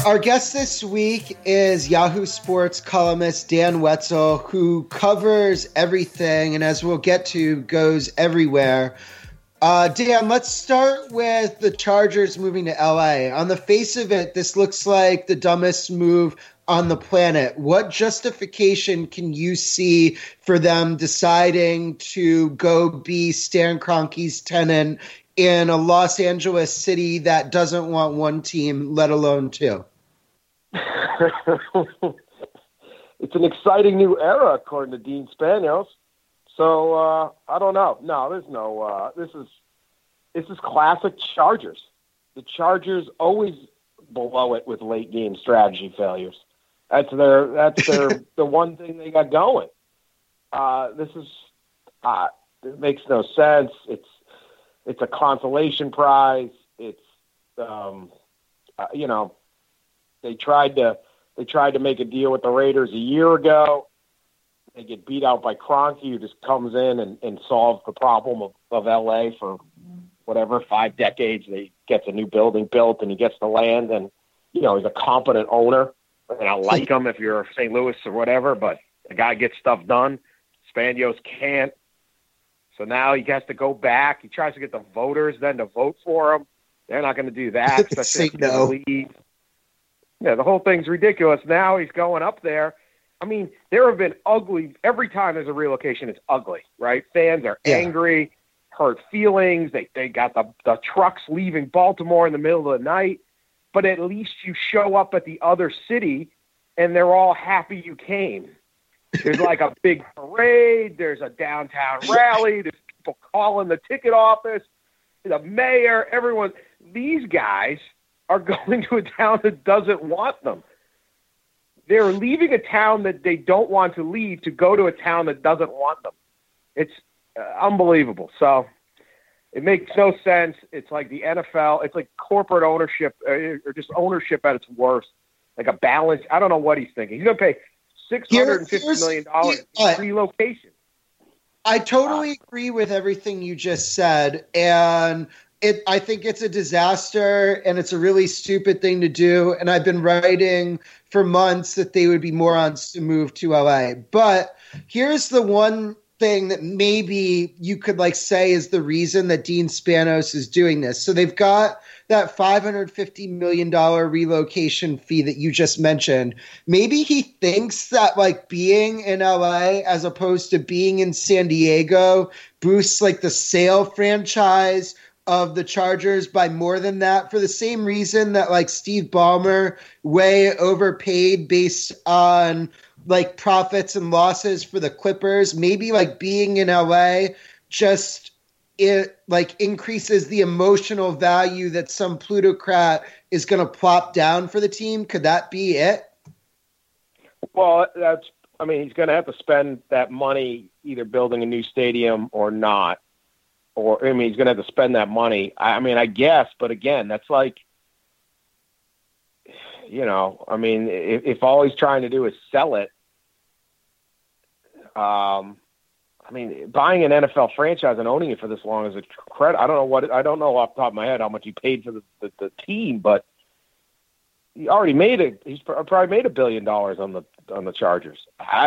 Our guest this week is Yahoo Sports columnist Dan Wetzel, who covers everything and, as we'll get to, goes everywhere. Dan, let's start with the Chargers moving to LA. On the face of it, this looks like the dumbest move on the planet. What justification can you see for them deciding to go be Stan Kroenke's tenant in a Los Angeles city that doesn't want one team, let alone two? It's an exciting new era, according to Dean Spanos. So I don't know. No, there's no. This is classic Chargers. The Chargers always blow it with late game strategy failures. That's the one thing they got going. It makes no sense. It's a consolation prize. It's they tried to make a deal with the Raiders a year ago. They get beat out by Kroenke, who just comes in and solves the problem of LA for whatever 5 decades. He gets a new building built and he gets the land, and he's a competent owner. And I like him if you're St. Louis or whatever, but the guy gets stuff done. Spanos can't. So now he has to go back. He tries to get the voters then to vote for him. They're not going to do that. Say no. Yeah, the whole thing's ridiculous. Now he's going up there. I mean, there have been ugly – every time there's a relocation, it's ugly, right? Fans are angry, hurt feelings. They got the trucks leaving Baltimore in the middle of the night. But at least you show up at the other city, and they're all happy you came. There's like a big parade. There's a downtown rally. There's people calling the ticket office, the mayor, everyone. These guys are going to a town that doesn't want them. They're leaving a town that they don't want to leave to go to a town that doesn't want them. It's unbelievable. So it makes no sense. It's like the NFL. It's like corporate ownership or just ownership at its worst. Like a balance. I don't know what he's thinking. He's going to pay $650 million for relocation. I totally agree with everything you just said. And I think it's a disaster and it's a really stupid thing to do. And I've been writing for months that they would be morons to move to LA. But here's the one thing that maybe you could say is the reason that Dean Spanos is doing this. So they've got that $550 million relocation fee that you just mentioned. Maybe he thinks that being in LA as opposed to being in San Diego boosts the sale franchise of the Chargers by more than that, for the same reason that Steve Ballmer way overpaid based on profits and losses for the Clippers. Maybe being in LA just increases the emotional value that some plutocrat is going to plop down for the team. Could that be it? Well, he's going to have to spend that money either building a new stadium or not. Or, he's going to have to spend that money. I guess, but again, that's if all he's trying to do is sell it, buying an NFL franchise and owning it for this long is a credit. I don't know off the top of my head how much he paid for the team, but he already he's probably made $1 billion on the Chargers.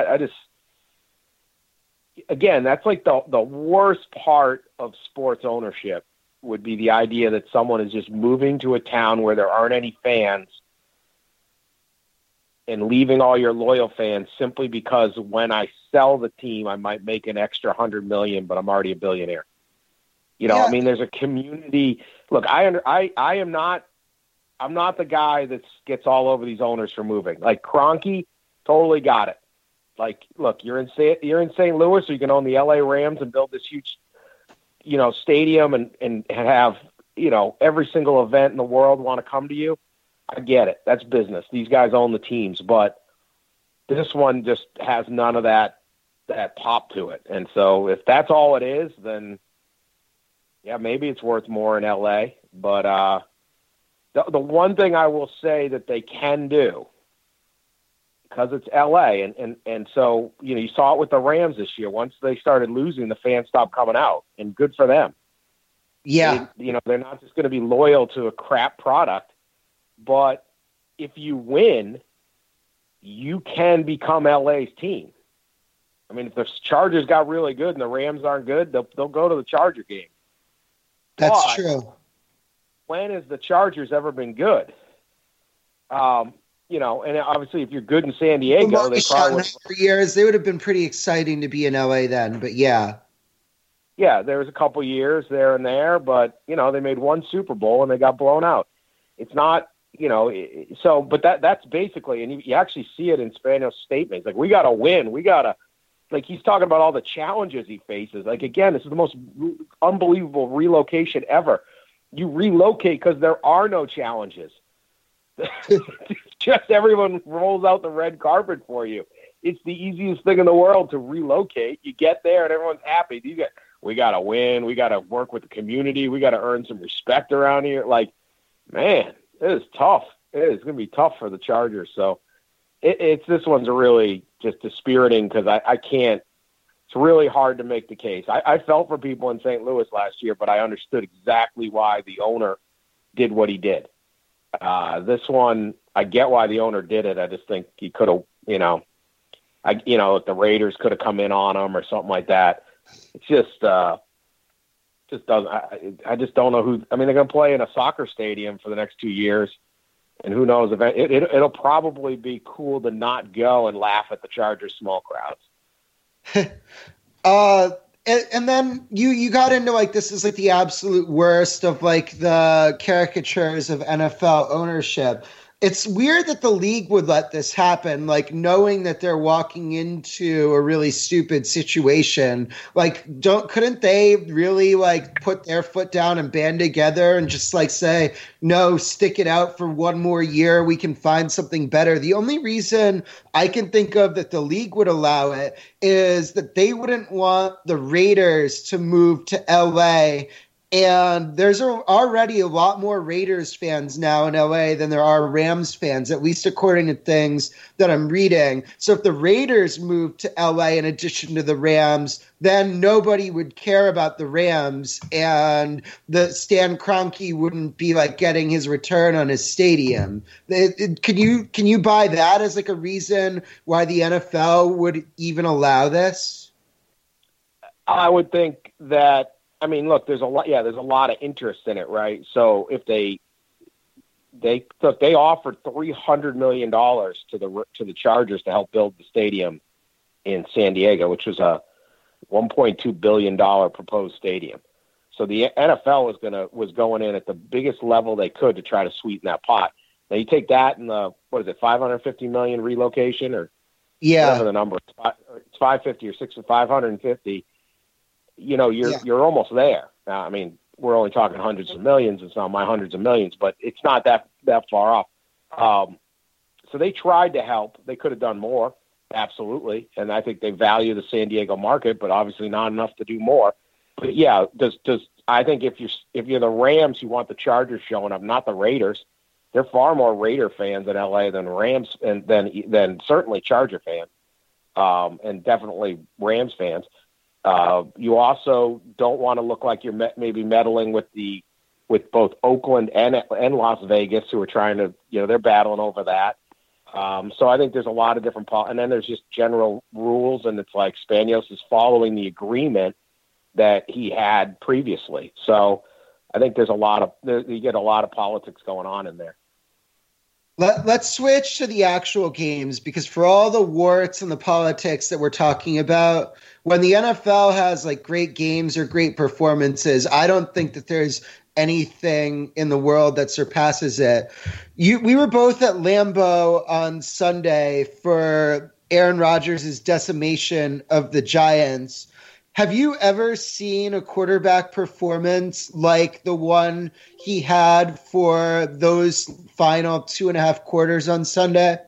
Again, that's the worst part of sports ownership would be the idea that someone is just moving to a town where there aren't any fans and leaving all your loyal fans simply because when I sell the team, I might make an extra $100 million, but I'm already a billionaire. There's a community. Look, I'm not the guy that gets all over these owners for moving. Kroenke, totally got it. Look, you're in St. Louis, so you can own the LA Rams and build this huge, stadium and have, every single event in the world want to come to you. I get it. That's business. These guys own the teams, but this one just has none of that pop to it. And so if that's all it is, then yeah, maybe it's worth more in LA. But the one thing I will say that they can do, because it's LA. And so, you saw it with the Rams this year. Once they started losing, the fans stopped coming out, and good for them. Yeah. They're not just going to be loyal to a crap product, but if you win, you can become LA's team. I mean, if the Chargers got really good and the Rams aren't good, they'll go to the Charger game. That's true. When has the Chargers ever been good? You know, and obviously if you're good in San Diego, they probably for years they would have been pretty exciting to be in LA then. But yeah, there was a couple years there and there, but you know they made one Super Bowl and they got blown out. It's not, you know, so but that's basically, and you actually see it in Spanos' statements. Like, we got to win, we got to. Like, he's talking about all the challenges he faces. Like, again, this is the most unbelievable relocation ever. You relocate because there are no challenges. Just everyone rolls out the red carpet for you. It's the easiest thing in the world to relocate. You get there and everyone's happy. We got to win. We got to work with the community. We got to earn some respect around here. Like, man, it is tough. It is going to be tough for the Chargers. So this one's really just dispiriting because I can't. It's really hard to make the case. I felt for people in St. Louis last year, but I understood exactly why the owner did what he did. This one, I get why the owner did it. I just think he could have, if the Raiders could have come in on him or something like that. It's just doesn't. I just don't know who. I mean, they're going to play in a soccer stadium for the next 2 years. And who knows, if it'll probably be cool to not go and laugh at the Chargers' small crowds. And then you got into, like, this is like the absolute worst of like the caricatures of NFL ownership. It's weird that the league would let this happen, like knowing that they're walking into a really stupid situation. Like, couldn't they really like put their foot down and band together and just like say, no, stick it out for one more year. We can find something better. The only reason I can think of that the league would allow it is that they wouldn't want the Raiders to move to LA. And there's already a lot more Raiders fans now in LA than there are Rams fans, at least according to things that I'm reading. So if the Raiders moved to LA in addition to the Rams, then nobody would care about the Rams, and the Stan Kroenke wouldn't be like getting his return on his stadium. Can you buy that as like a reason why the NFL would even allow this? I would think that. I mean, look, there's a lot of interest in it, right? So if they offered $300 million to the Chargers to help build the stadium in San Diego, which was a $1.2 billion proposed stadium. So the NFL was going in at the biggest level they could to try to sweeten that pot. Now you take that and $550 million relocation, or whatever the number. It's 550 or 550. You're almost there. Now, I mean, we're only talking hundreds of millions. It's not my hundreds of millions, but it's not that far off. So they tried to help. They could have done more, absolutely. And I think they value the San Diego market, but obviously not enough to do more. But yeah, I think if you're the Rams, you want the Chargers showing up, not the Raiders. They're far more Raider fans in LA than Rams, and than certainly Charger fans, and definitely Rams fans. You also don't want to look like you're maybe meddling with both Oakland and Las Vegas, who are trying to, they're battling over that. So I think there's a lot of different and then there's just general rules, and it's like Spanos is following the agreement that he had previously. So I think there's you get a lot of politics going on in there. Let's switch to the actual games, because for all the warts and the politics that we're talking about, when the NFL has like great games or great performances, I don't think that there's anything in the world that surpasses it. We were both at Lambeau on Sunday for Aaron Rodgers' decimation of the Giants. Have you ever seen a quarterback performance like the one he had for those final 2.5 quarters on Sunday?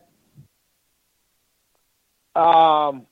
That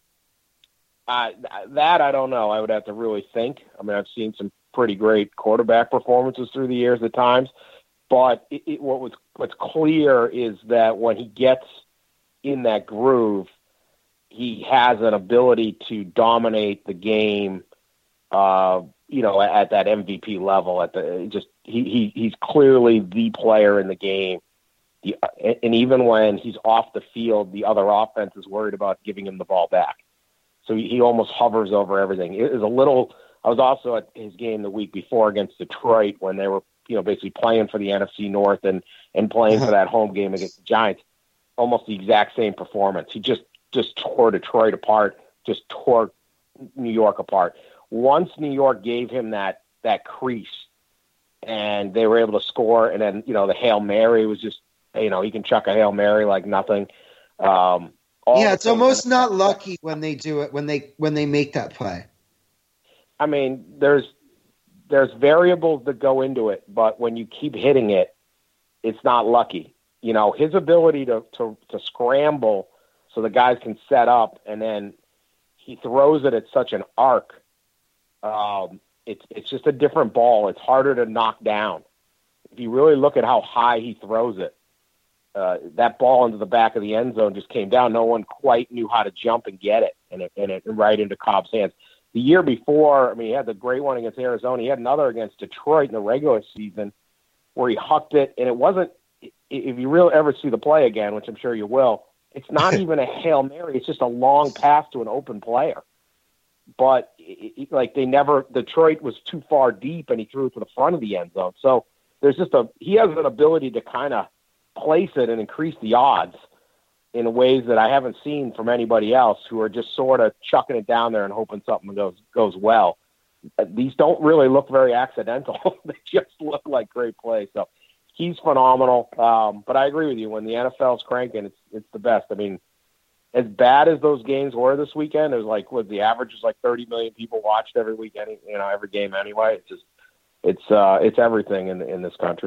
I don't know. I would have to really think. I mean, I've seen some pretty great quarterback performances through the years at times, but what's clear is that when he gets in that groove, he has an ability to dominate the game, at that MVP level. He's clearly the player in the game, And even when he's off the field, the other offense is worried about giving him the ball back. So he almost hovers over everything. It is a little. I was also at his game the week before against Detroit when they were, basically playing for the NFC North and playing for that home game against the Giants. Almost the exact same performance. He just tore Detroit apart, just tore New York apart. Once New York gave him that crease and they were able to score, and then, the Hail Mary was just, he can chuck a Hail Mary like nothing. It's almost not lucky when they do it, when they make that play. I mean, there's variables that go into it, but when you keep hitting it, it's not lucky. His ability to scramble so the guys can set up, and then he throws it at such an arc. It's just a different ball. It's harder to knock down. If you really look at how high he throws it, that ball into the back of the end zone just came down. No one quite knew how to jump and get it, and it right into Cobb's hands. The year before, he had the great one against Arizona. He had another against Detroit in the regular season where he hucked it, and it wasn't. If you really ever see the play again, which I'm sure you will, it's not even a Hail Mary. It's just a long pass to an open player. But Detroit was too far deep, and he threw it to the front of the end zone. So there's he has an ability to kind of place it and increase the odds in ways that I haven't seen from anybody else, who are just sort of chucking it down there and hoping something goes well. These don't really look very accidental. They just look like great plays. So he's phenomenal. But I agree with you. When the NFL's cranking, it's the best. I mean, as bad as those games were this weekend, it was the average was like 30 million people watched every weekend, every game anyway. It's everything in this country.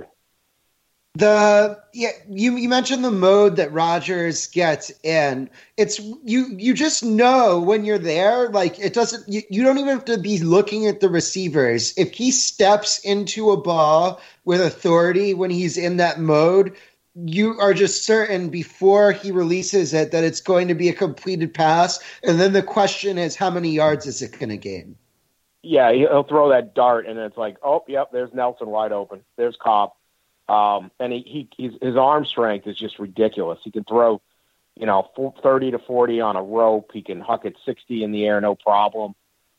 You mentioned the mode that Rodgers gets in. It's you just know when you're there. Like, it doesn't. You don't even have to be looking at the receivers. If he steps into a ball with authority when he's in that mode, you are just certain before he releases it that it's going to be a completed pass. And then the question is, how many yards is it going to gain? Yeah, he'll throw that dart, and it's like, oh, yep, there's Nelson wide open. There's Cobb. And his arm strength is just ridiculous. He can throw, 30 to 40 on a rope. He can huck it 60 in the air, no problem.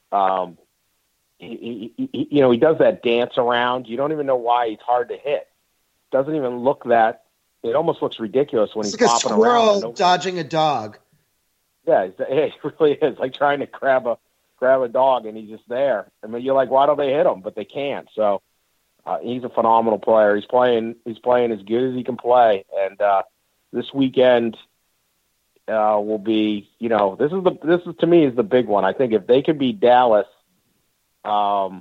He does that dance around. You don't even know why he's hard to hit. Doesn't even look that. It almost looks ridiculous when he's like popping a squirrel around. Dodging a dog. Yeah, it really is like trying to grab a dog, and he's just there. I mean, you're like, why don't they hit him? But they can't. So. He's a phenomenal player. He's playing as good as he can play. And this weekend will be, this is to me is the big one. I think if they could beat Dallas, I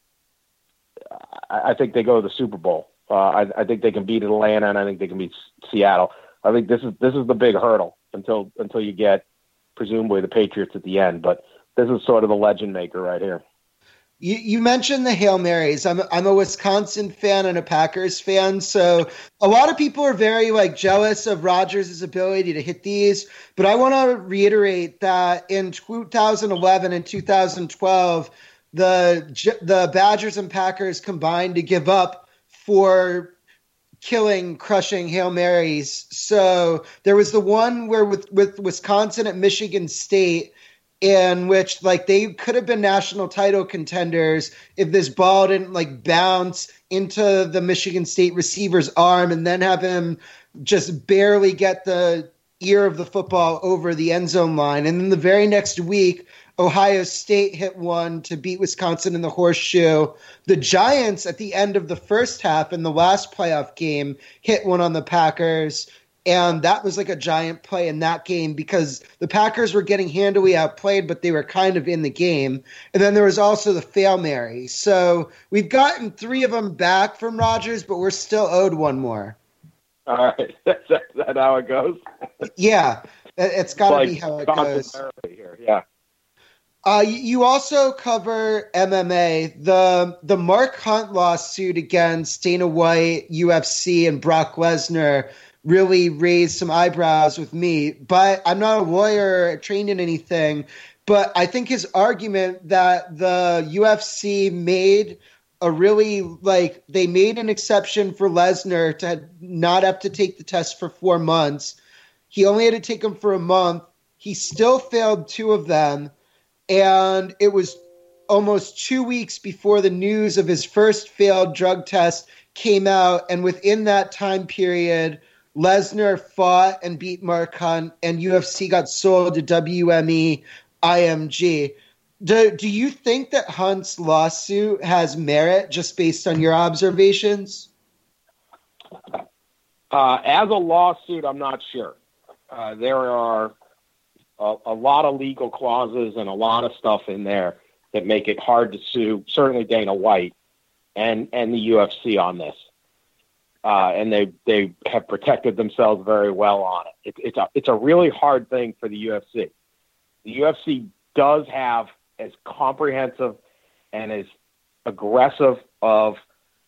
think they go to the Super Bowl. I think they can beat Atlanta, and I think they can beat Seattle. I think this is the big hurdle until you get presumably the Patriots at the end. But this is sort of the legend maker right here. You mentioned the Hail Marys. I'm a Wisconsin fan and a Packers fan, so a lot of people are very jealous of Rodgers' ability to hit these. But I want to reiterate that in 2011 and 2012, the Badgers and Packers combined to give up 4 crushing Hail Marys. So there was the one where with Wisconsin at Michigan State, in which they could have been national title contenders if this ball didn't bounce into the Michigan State receiver's arm and then have him just barely get the ear of the football over the end zone line. And then the very next week, Ohio State hit one to beat Wisconsin in the horseshoe. The Giants at the end of the first half in the last playoff game hit one on the Packers. And that was a giant play in that game because the Packers were getting handily outplayed, but they were kind of in the game. And then there was also the Hail Mary. So we've gotten 3 of them back from Rodgers, but we're still owed one more. All right. That's how it goes? Yeah. It's got to be how it goes. Here. Yeah. You also cover MMA. The Mark Hunt lawsuit against Dana White, UFC, and Brock Lesnar really raised some eyebrows with me, but I'm not a lawyer trained in anything. But I think his argument that the UFC made a really, like, they made an exception for Lesnar to not have to take the test for 4 months. He only had to take them for a month. He still failed 2 of them. And it was almost 2 weeks before the news of his first failed drug test came out. And within that time period, Lesnar fought and beat Mark Hunt, and UFC got sold to WME IMG. Do you think that Hunt's lawsuit has merit just based on your observations? As a lawsuit, I'm not sure. There are a lot of legal clauses and a lot of stuff in there that make it hard to sue, certainly Dana White and the UFC on this. And they have protected themselves very well on it. It's a really hard thing for the UFC. The UFC does have as comprehensive and as aggressive of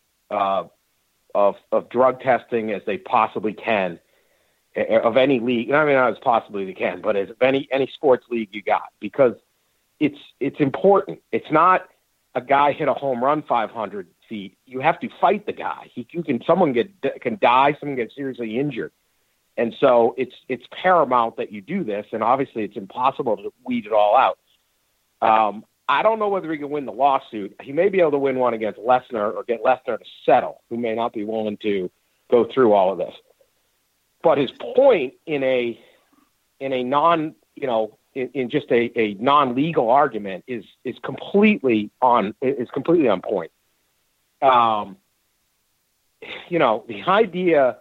drug testing as they possibly can of any league. I mean, not as possibly they can, but as any sports league you got, because it's important. It's not a guy hit a home run 500 feet. You have to fight the guy. Someone can die, someone get seriously injured. And so it's paramount that you do this, and obviously it's impossible to weed it all out. I don't know whether he can win the lawsuit. He may be able to win one against Lesnar or get Lesnar to settle, who may not be willing to go through all of this. But his point in a non, in just a non-legal argument is completely on point. The idea,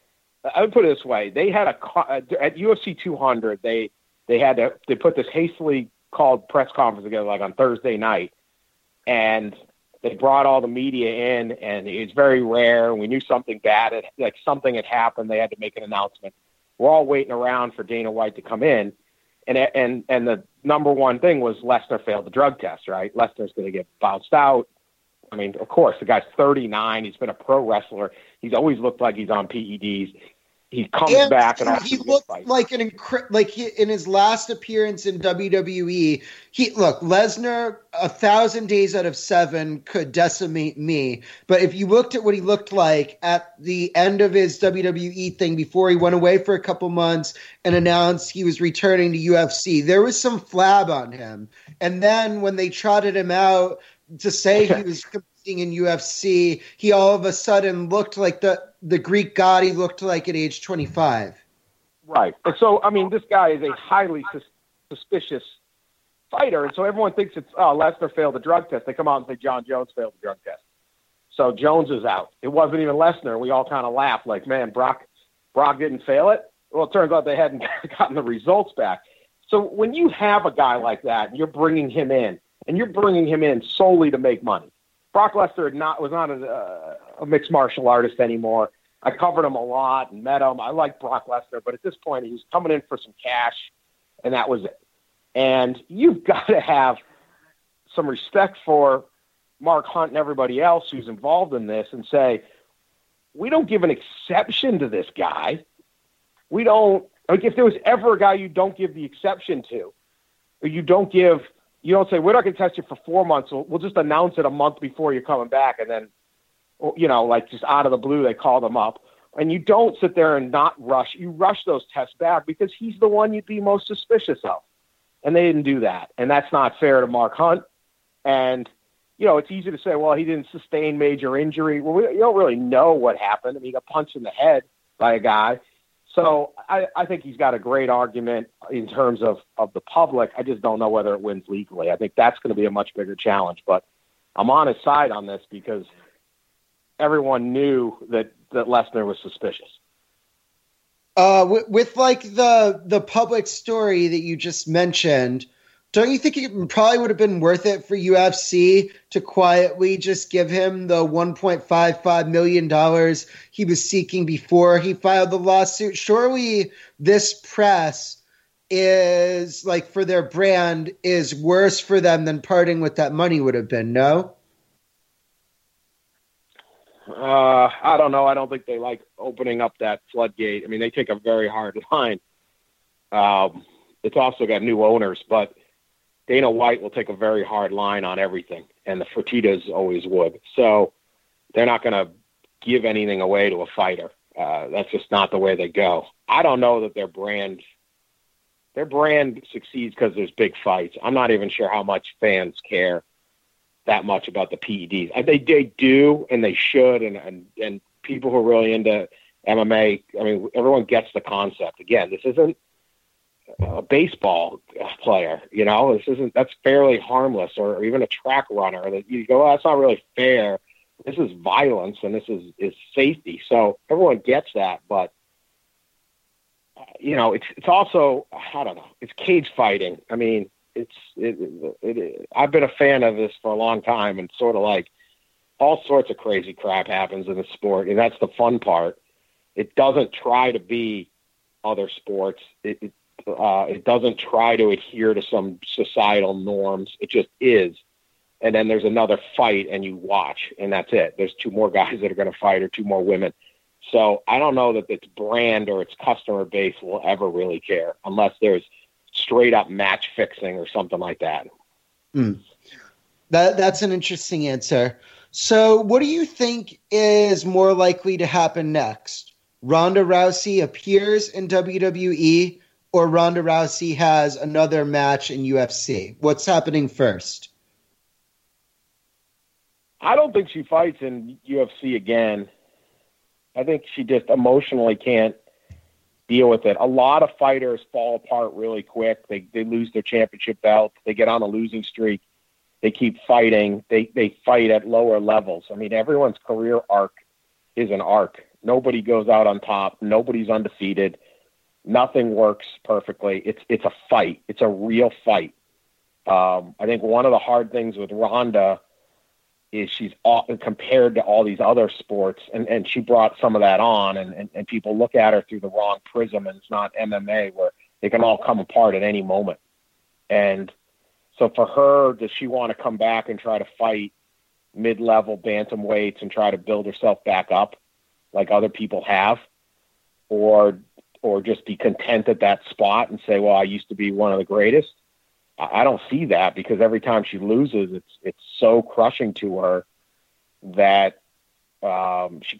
I would put it this way: they had at UFC 200, they put this hastily called press conference together like on Thursday night, and they brought all the media in, and it's very rare. We knew something bad, something had happened. They had to make an announcement. We're all waiting around for Dana White to come in, and the number one thing was Lesnar failed the drug test. Right, Lesnar's going to get bounced out. I mean, of course, the guy's 39. He's been a pro wrestler. He's always looked like he's on PEDs. He comes back and he looked like in his last appearance in WWE. Lesnar 1,000 days out of 7 could decimate me. But if you looked at what he looked like at the end of his WWE thing before he went away for a couple months and announced he was returning to UFC, there was some flab on him. And then when they trotted him out to say he was competing in UFC, he all of a sudden looked like the Greek god he looked like at age 25. Right. And so, I mean, this guy is a highly suspicious fighter, and so everyone thinks it's, Lesnar failed the drug test. They come out and say John Jones failed the drug test. So Jones is out. It wasn't even Lesnar. We all kind of laughed like, man, Brock didn't fail it? Well, it turns out they hadn't gotten the results back. So when you have a guy like that, and you're bringing him in, and you're bringing him in solely to make money. Brock Lesnar was not a mixed martial artist anymore. I covered him a lot and met him. I like Brock Lesnar, but at this point, he was coming in for some cash, and that was it. And you've got to have some respect for Mark Hunt and everybody else who's involved in this and say, we don't give an exception to this guy. We don't, like, if there was ever a guy you don't give the exception to, or you don't say, we're not going to test you for 4 months. We'll just announce it a month before you're coming back. And then, just out of the blue, they call them up. And you don't sit there and not rush. You rush those tests back because he's the one you'd be most suspicious of. And they didn't do that. And that's not fair to Mark Hunt. And, it's easy to say, well, he didn't sustain major injury. Well, you don't really know what happened. I mean, he got punched in the head by a guy. So I think he's got a great argument in terms of the public. I just don't know whether it wins legally. I think that's going to be a much bigger challenge. But I'm on his side on this because everyone knew that Lesnar was suspicious. With the public story that you just mentioned, don't you think it probably would have been worth it for UFC to quietly just give him the $1.55 million he was seeking before he filed the lawsuit? Surely this press is, for their brand, is worse for them than parting with that money would have been, no? I don't know. I don't think they like opening up that floodgate. I mean, they take a very hard line. It's also got new owners, but Dana White will take a very hard line on everything. and the Fertittas always would. So they're not going to give anything away to a fighter. That's just not the way they go. I don't know that their brand succeeds because there's big fights. I'm not even sure how much fans care that much about the PEDs. They do, and they should, and people who are really into MMA, I mean, everyone gets the concept. Again, this isn't a baseball player, that's fairly harmless, or even a track runner that you go, that's not really fair. This is violence, and this is safety. So everyone gets that, but it's also, I don't know, it's cage fighting. I mean, I've been a fan of this for a long time, and sort of like all sorts of crazy crap happens in the sport, and that's the fun part. It doesn't try to be other sports. It doesn't try to adhere to some societal norms. It just is. And then there's another fight, and you watch, and that's it. There's two more guys that are going to fight, or two more women. So I don't know that its brand or its customer base will ever really care, unless there's straight up match fixing or something like that. That's an interesting answer. So what do you think is more likely to happen next? Ronda Rousey appears in WWE, or Ronda Rousey has another match in UFC? What's happening first? I don't think she fights in UFC again. I think she just emotionally can't deal with it. A lot of fighters fall apart really quick. They lose their championship belt. They get on a losing streak. They keep fighting. They fight at lower levels. I mean, everyone's career arc is an arc. Nobody goes out on top. Nobody's undefeated. Nothing works perfectly. It's a fight. It's a real fight. I think one of the hard things with Ronda is she's compared to all these other sports, and she brought some of that on, and people look at her through the wrong prism, and it's not MMA where they can all come apart at any moment. And so for her, does she want to come back and try to fight mid-level bantamweights and try to build herself back up like other people have, or just be content at that spot and say, well, I used to be one of the greatest? I don't see that, because every time she loses, it's so crushing to her that she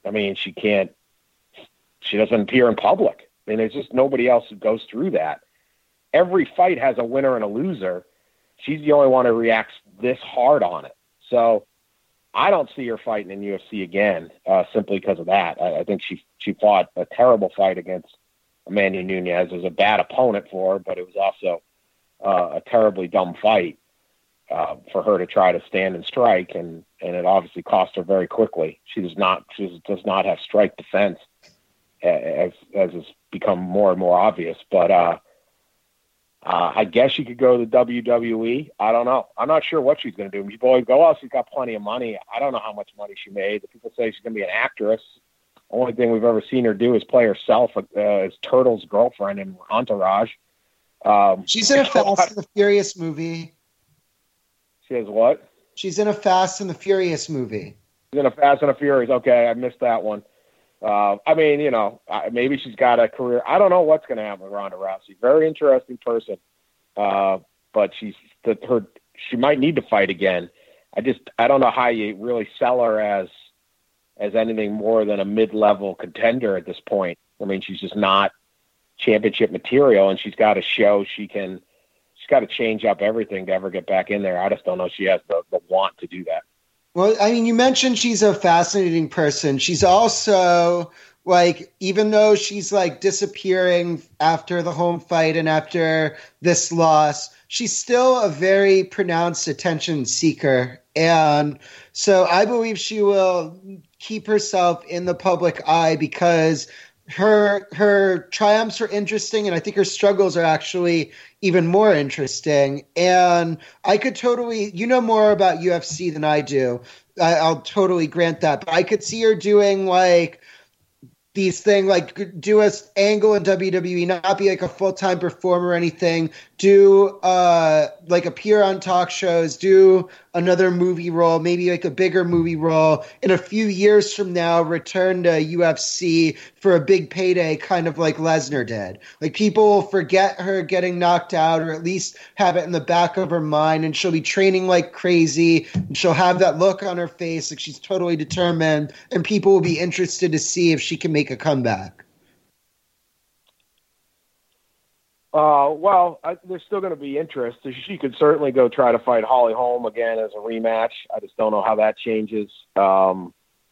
doesn't appear in public. I mean, there's just nobody else who goes through that. Every fight has a winner and a loser. She's the only one who reacts this hard on it. So I don't see her fighting in UFC again, simply because of that. I think she fought a terrible fight against Amanda Nunes. It was a bad opponent for her, but it was also a terribly dumb fight for her to try to stand and strike, and it obviously cost her very quickly. She does not have strike defense, as has become more and more obvious. But I guess she could go to the WWE. I don't know. I'm not sure what she's going to do. People always go, oh, she's got plenty of money. I don't know how much money she made. The people say she's going to be an actress. The only thing we've ever seen her do is play herself as Turtle's girlfriend in Entourage. She's in a Fast and the Furious movie. She has what? She's in a Fast and the Furious movie. She's in a Fast and the Furious. Okay, I missed that one. I mean, maybe she's got a career. I don't know what's going to happen with Ronda Rousey. Very interesting person, but she might need to fight again. I don't know how you really sell her as anything more than a mid-level contender at this point. I mean, she's just not championship material, and she's got to show she's got to change up everything to ever get back in there. I just don't know if she has the want to do that. Well, I mean, you mentioned she's a fascinating person. She's also, like, even though she's, like, disappearing after the home fight and after this loss, she's still a very pronounced attention seeker. And so I believe she will keep herself in the public eye because her triumphs are interesting, and I think her struggles are actually even more interesting. And I could totally, more about UFC than I do. I'll totally grant that. But I could see her doing like these things, like do a angle in WWE, not be like a full-time performer or anything, do like appear on talk shows, do another movie role, maybe like a bigger movie role, in a few years from now return to UFC for a big payday, kind of like Lesnar did. Like, people will forget her getting knocked out, or at least have it in the back of her mind, and she'll be training like crazy, and she'll have that look on her face like she's totally determined, and people will be interested to see if she can make a comeback. There's still going to be interest. She could certainly go try to fight Holly Holm again as a rematch. I just don't know how that changes. I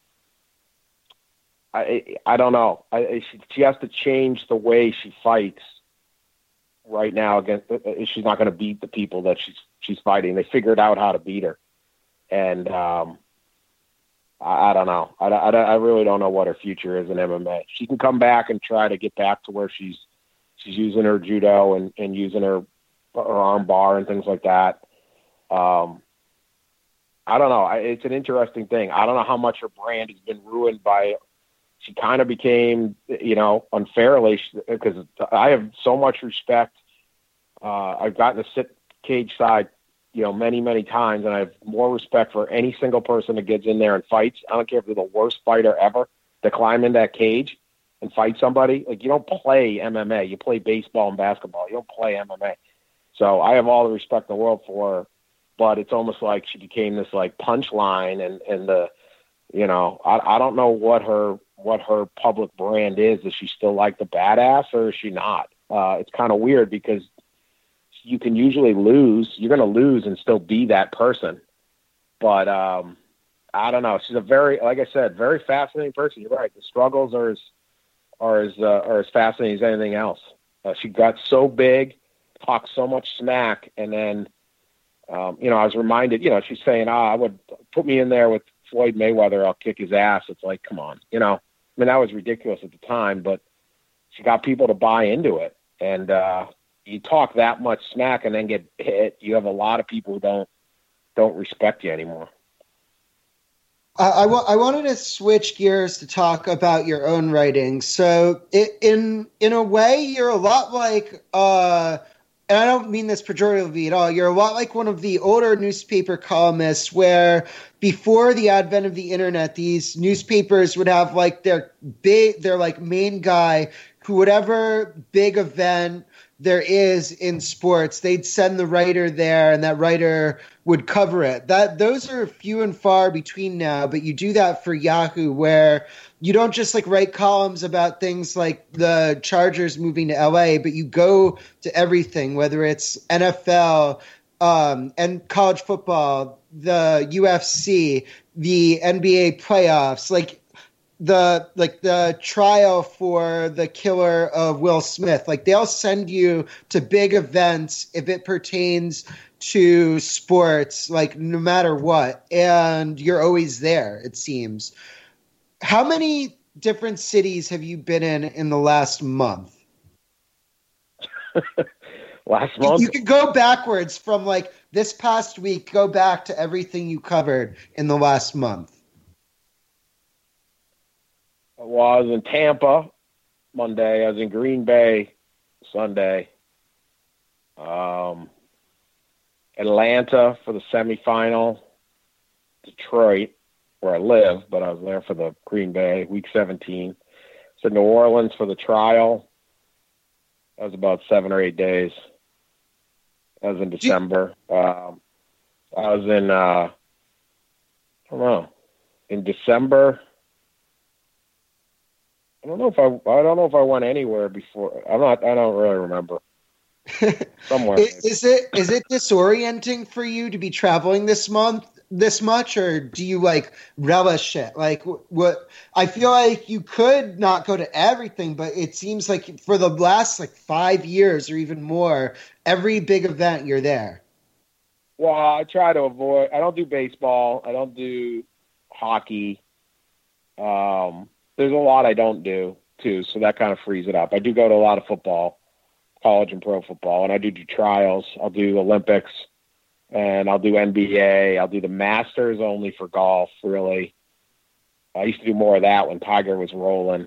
don't know. She has to change the way she fights right now. Against, she's not going to beat the people that she's fighting. They figured out how to beat her, and I don't know. I really don't know what her future is in MMA. She can come back and try to get back to where she's using her judo and using her arm bar and things like that. I don't know. It's an interesting thing. I don't know how much her brand has been ruined by. She kind of became, unfairly, because I have so much respect. I've gotten to sit cage side, many, many times, and I have more respect for any single person that gets in there and fights. I don't care if they're the worst fighter ever to climb in that cage and fight somebody. Like, you don't play MMA. You play baseball and basketball. You don't play MMA. So I have all the respect in the world for her, but it's almost like she became this like punchline, and I don't know what her public brand is. Is she still like the badass, or is she not? It's kind of weird, because you can usually lose. You're going to lose and still be that person. But I don't know. She's a like I said, very fascinating person. You're right. The struggles are as fascinating as anything else. She got so big, talked so much smack, and then, I was reminded, she's saying, I would put me in there with Floyd Mayweather, I'll kick his ass. It's like, come on, that was ridiculous at the time, but she got people to buy into it. And you talk that much smack and then get hit, you have a lot of people who don't respect you anymore. I wanted to switch gears to talk about your own writing. So in a way, you're a lot like, and I don't mean this pejoratively at all, you're a lot like one of the older newspaper columnists, where before the advent of the internet, these newspapers would have like their like main guy who, whatever big event there is in sports, they'd send the writer there, and that writer would cover it. Those are few and far between now, but you do that for Yahoo, where you don't just like write columns about things like the Chargers moving to LA, but you go to everything, whether it's NFL and college football, the UFC, the NBA playoffs, the trial for the killer of Will Smith. Like, they'll send you to big events if it pertains to sports, like, no matter what, and you're always there, it seems. How many different cities have you been in the last month? Last month? You could go backwards from like this past week, go back to everything you covered in the last month. Well, I was in Tampa Monday. I was in Green Bay Sunday. Atlanta for the semifinal. Detroit, where I live, but I was there for the Green Bay, week 17. So New Orleans for the trial. That was about 7 or 8 days. That was in December. I was in, I don't know, in December. I don't know if I went anywhere before. I don't really remember. Somewhere. Is it disorienting for you to be traveling this much, or do you like relish it? Like, what I feel like you could not go to everything, but it seems like for the last like 5 years or even more, every big event you're there. Well, I try to avoid. I don't do baseball. I don't do hockey. There's a lot I don't do too, so that kind of frees it up. I do go to a lot of football, college and pro football, and I do trials. I'll do Olympics, and I'll do NBA. I'll do the Masters only for golf, really. I used to do more of that when Tiger was rolling.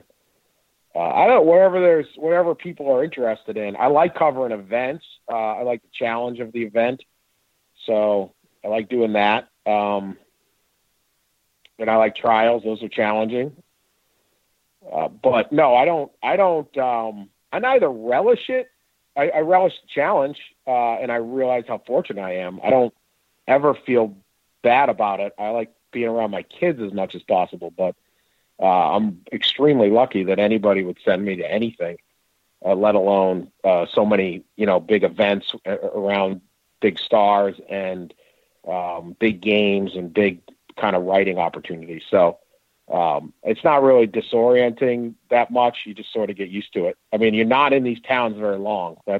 Wherever people are interested in. I like covering events. I like the challenge of the event, so I like doing that. And I like trials; those are challenging. But no, I don't. I neither relish it. I relish the challenge, and I realize how fortunate I am. I don't ever feel bad about it. I like being around my kids as much as possible, but I'm extremely lucky that anybody would send me to anything, let alone so many, big events around big stars and big games and big kind of writing opportunities. So it's not really disorienting that much. You just sort of get used to it. I mean, you're not in these towns very long. That's,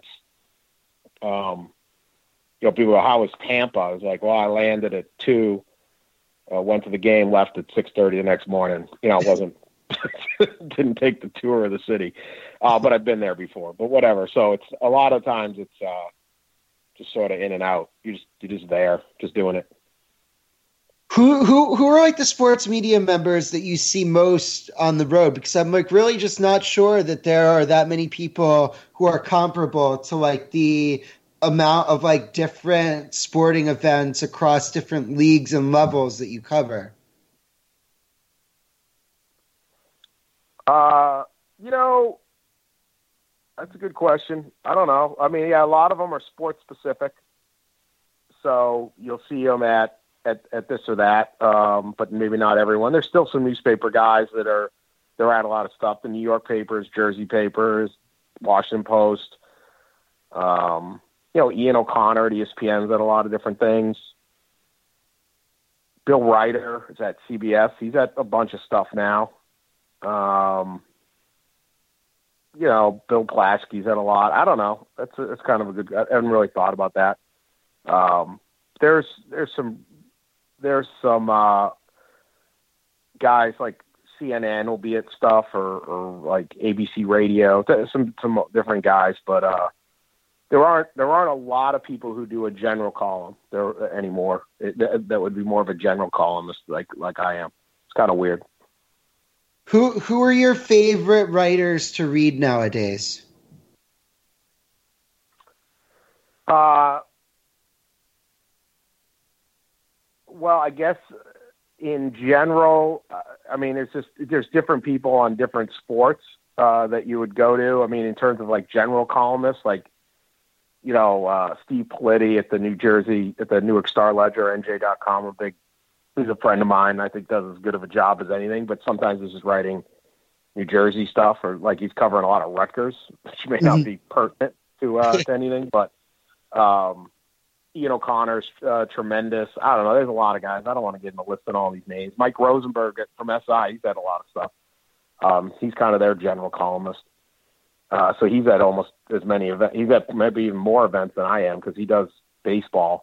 people go, how was Tampa? I was like, well, I landed at 2, went to the game, left at 6:30 the next morning. Didn't take the tour of the city, but I've been there before, but whatever. So it's a lot of times it's just sort of in and out. You're just there, just doing it. Who are like the sports media members that you see most on the road? Because I'm like really just not sure that there are that many people who are comparable to like the amount of like different sporting events across different leagues and levels that you cover. That's a good question. I don't know. I mean, yeah, a lot of them are sports specific. So you'll see them at this or that, but maybe not everyone. There's still some newspaper guys they're at a lot of stuff. The New York papers, Jersey papers, Washington Post, Ian O'Connor at ESPN's at a lot of different things. Bill Ryder is at CBS. He's at a bunch of stuff now. Bill Plaschke's at a lot. I don't know. That's kind of a good. I haven't really thought about that. There's some guys like CNN will be at stuff or like ABC Radio. Some different guys, but there aren't a lot of people who do a general column there anymore. That would be more of a general columnist like I am. It's kind of weird. Who are your favorite writers to read nowadays? Well, I guess in general, there's different people on different sports that you would go to. I mean, in terms of like general columnists, like Steve Politi at the Newark Star Ledger, NJ.com, he's a friend of mine. I think does as good of a job as anything, but sometimes he's just writing New Jersey stuff, or like he's covering a lot of Rutgers, which may not be pertinent to anything, but Ian O'Connor's tremendous. I don't know. There's a lot of guys. I don't want to get in the list on all these names. Mike Rosenberg from SI, he's had a lot of stuff. He's kind of their general columnist. So he's at almost as many events. He's at maybe even more events than I am because he does baseball.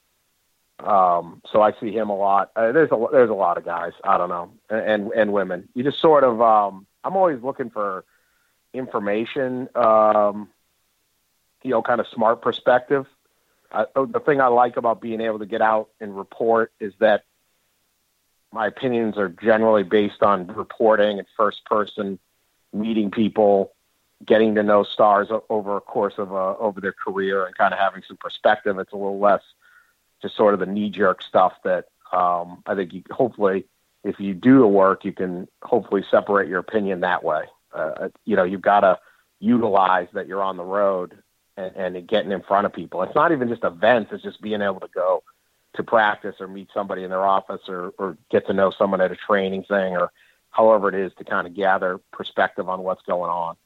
So I see him a lot. There's a lot of guys. I don't know, and women. You just sort of. I'm always looking for information. Kind of smart perspective. The thing I like about being able to get out and report is that my opinions are generally based on reporting and first person, meeting people, getting to know stars over a course of over their career, and kind of having some perspective. It's a little less just sort of the knee-jerk stuff that I think hopefully, if you do the work, you can hopefully separate your opinion that way. You've got to utilize that you're on the road and getting in front of people. It's not even just events. It's just being able to go to practice or meet somebody in their office or get to know someone at a training thing or however it is to kind of gather perspective on what's going on.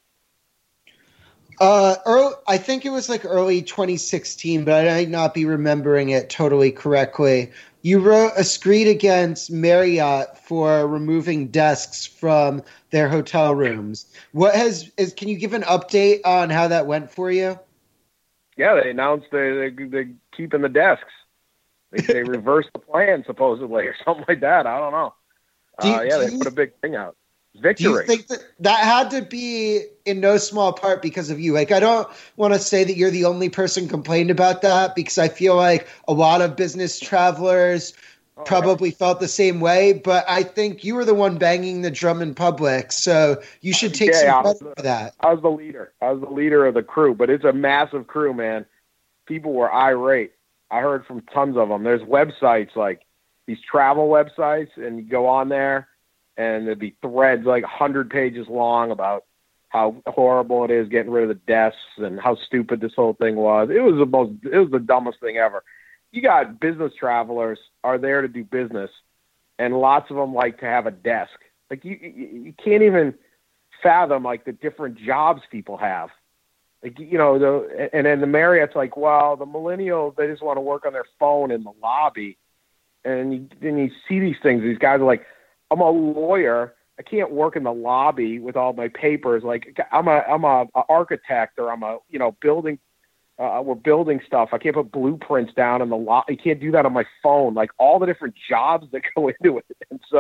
I think it was like early 2016, but I might not be remembering it totally correctly. You wrote a screed against Marriott for removing desks from their hotel rooms. Can you give an update on how that went for you? Yeah, they announced they're keeping the desks. They reversed the plan supposedly or something like that. I don't know. They put a big thing out. Victory. Do you think that had to be in no small part because of you? Like, I don't want to say that you're the only person complained about that because I feel like a lot of business travelers probably felt the same way, but I think you were the one banging the drum in public, so you should take some credit for that. I was the leader. I was the leader of the crew, but it's a massive crew, man. People were irate. I heard from tons of them. There's websites like these travel websites, and you go on there, and there'd be threads like 100 pages long about how horrible it is getting rid of the desks and how stupid this whole thing was. It was the dumbest thing ever. You got business travelers are there to do business, and lots of them like to have a desk. Like you can't even fathom like the different jobs people have. Like, you know, and then the Marriott's like, well, the millennials, they just want to work on their phone in the lobby. And then you see these things. These guys are like, I'm a lawyer. I can't work in the lobby with all my papers. Like I'm a architect, or I'm a, you know, building. We're building stuff. I can't put blueprints down in the lobby. You can't do that on my phone. Like all the different jobs that go into it.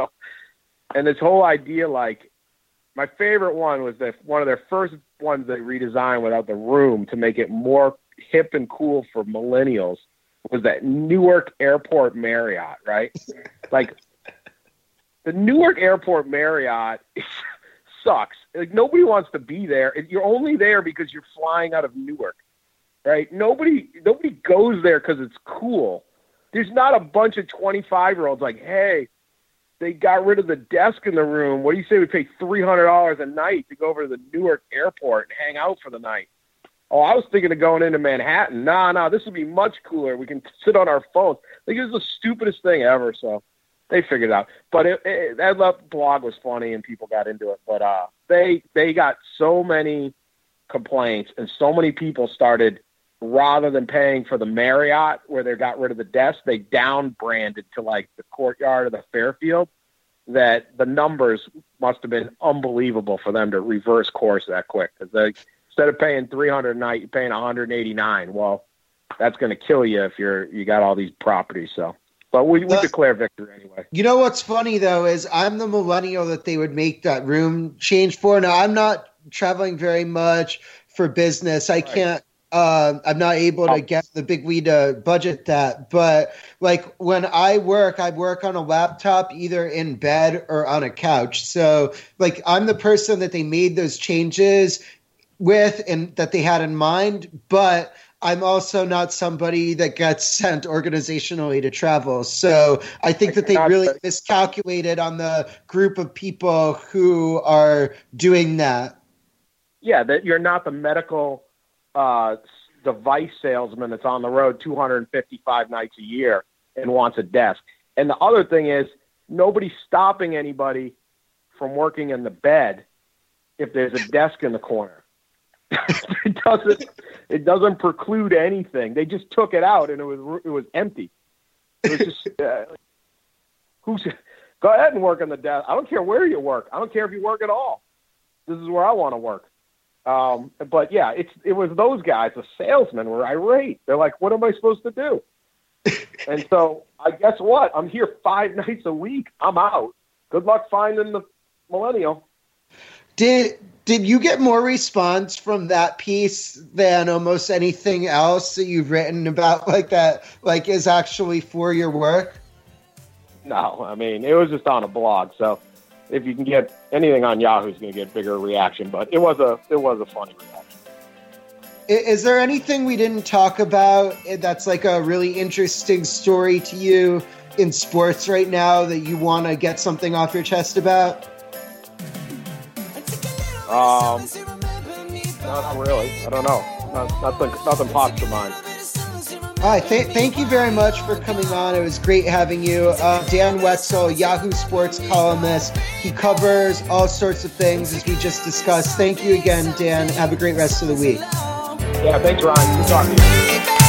And this whole idea, like my favorite one was that one of their first ones they redesigned without the room to make it more hip and cool for millennials was that Newark Airport Marriott, right? Like, the Newark Airport Marriott sucks. Like, nobody wants to be there. You're only there because you're flying out of Newark, right? Nobody goes there because it's cool. There's not a bunch of 25-year-olds like, hey, they got rid of the desk in the room. What do you say we pay $300 a night to go over to the Newark Airport and hang out for the night? Oh, I was thinking of going into Manhattan. No, this would be much cooler. We can sit on our phones. Like, it was the stupidest thing ever, so they figured it out. But that blog was funny, and people got into it. But they got so many complaints, and so many people started, rather than paying for the Marriott where they got rid of the desk, they down-branded to, like, the Courtyard or the Fairfield, that the numbers must have been unbelievable for them to reverse course that quick. Because instead of paying $300 a night, you're paying $189. Well, that's going to kill you if you got all these properties. So, but we declare victory anyway. You know what's funny though is I'm the millennial that they would make that room change for. Now I'm not traveling very much for business. I can't. I'm not able to get the big lead to budget that. But like when I work on a laptop either in bed or on a couch. So like I'm the person that they made those changes with and that they had in mind, but I'm also not somebody that gets sent organizationally to travel. So I think that they really miscalculated on the group of people who are doing that. Yeah, that you're not the medical device salesman that's on the road 255 nights a year and wants a desk. And the other thing is nobody's stopping anybody from working in the bed if there's a desk in the corner. It doesn't preclude anything. They just took it out and it was empty. It was just go ahead and work on the desk. I don't care where you work. I don't care if you work at all. This is where I want to work. But yeah, it was those guys. The salesmen were irate. They're like, "What am I supposed to do?" And so I guess what? I'm here 5 nights a week. I'm out. Good luck finding the millennial. Did you get more response from that piece than almost anything else that you've written about like that, like is actually for your work? No, I mean, it was just on a blog. So if you can get anything on Yahoo, it's going to get bigger reaction, but it was a funny reaction. Is there anything we didn't talk about that's like a really interesting story to you in sports right now that you want to get something off your chest about? No, not really. I don't know. Nothing pops to mind. All right, thank you very much for coming on. It was great having you. Dan Wetzel, Yahoo Sports columnist. He covers all sorts of things, as we just discussed. Thank you again, Dan. Have a great rest of the week. Yeah, thanks, Ryan. Good talking to you.